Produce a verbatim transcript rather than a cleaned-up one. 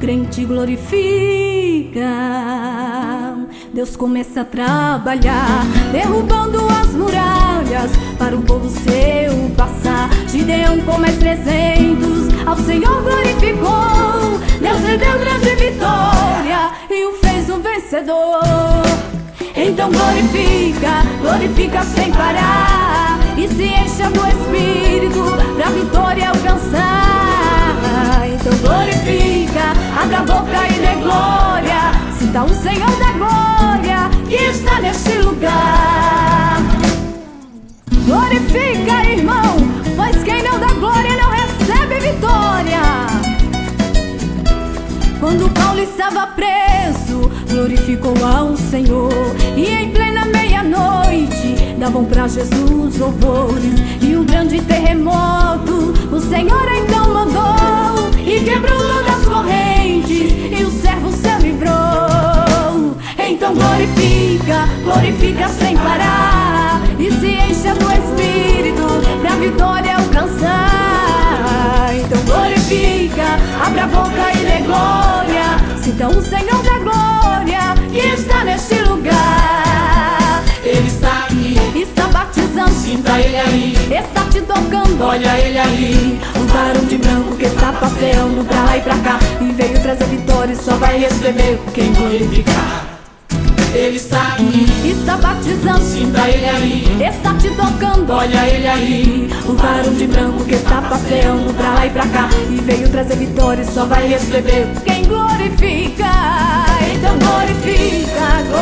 crente glorifica. Deus começa a trabalhar, derrubando as muralhas para o povo seu passar. Gideão com mais trezentos ao Senhor glorificou. Deus lhe deu grande vitória e o fez um vencedor. Então glorifica, glorifica sem parar, e se encha do Espírito pra vitória alcançar. Então glorifica, abra a boca e dê glória, sinta o Senhor da glória que está neste lugar. Glorifica, irmão, pois quem não dá glória não recebe vitória. Quando Paulo estava preso, glorificou ao Senhor, e em plena meia-noite davam pra Jesus louvores. E um grande terremoto o Senhor então mandou, e quebrou todas as correntes, e o servo se livrou. Então glorifica, glorifica sem parar, e se encha do Espírito pra vitória alcançar. Então glorifica, abra a boca e dê glória, sinta o Senhor da glória que está neste lugar. Ele está aqui, está batizando, sinta ele aí, está te tocando, olha ele aí. Um varão de branco que está passeando pra lá e pra cá, e veio trazer vitória e só vai receber quem glorificar. Ele está aqui, está batizando, sinta ele aí, está te tocando, olha ele aí. Um varão de branco que está passeando pra lá e pra cá, e veio trazer vitória e só vai receber quem glorifica. Então glorifica, glorifica.